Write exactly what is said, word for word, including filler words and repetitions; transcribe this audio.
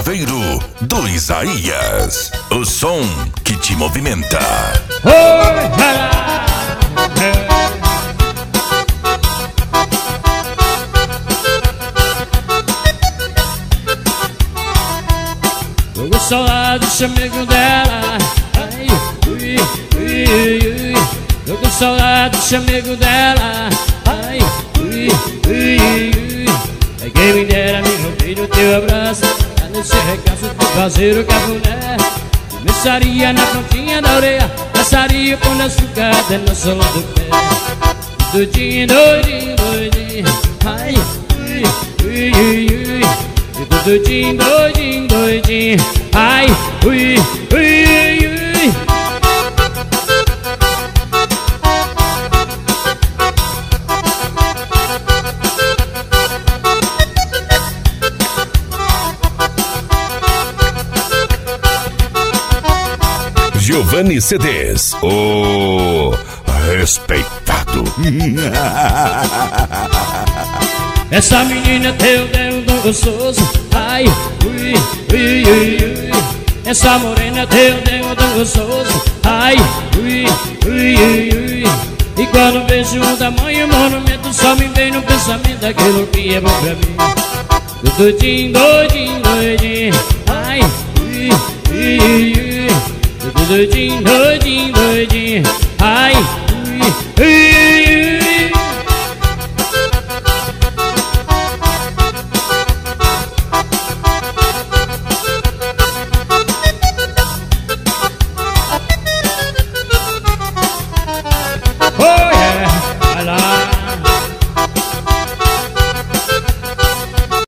chaveiro do Isaías. O som que te movimenta. Tô com saudade do chamego dela. Ai, ui, ui, ui. Tô com saudade do chamego dela. Ai, ui, ui, ui. É quem me dera me romper no teu abraço, pra nesse regaço de fazer o cafuné. Começaria na pontinha da orelha, passaria por açúcar até na sola do pé. Doidinho, doidinho, doidinho. Ai, ui, ui, ui, ui. Eu tô doidinho, doidinho, doidinho. Ai, ui, ui, ui. Giovanni C Ds, o respeitado. Essa menina tem o dedo tão gostoso. Ai, ui, ui, ui, ui. Essa morena tem o dedo tão gostoso. Ai, ui, ui, ui, ui. E quando vejo um tamanho monumento, só me vem no pensamento aquilo que é bom pra mim. Tô doidinho, doidinho, doidinho. Ai, ui, ui, ui. Tô doidinho, doidinho, doidinho. Ai, ui, ui.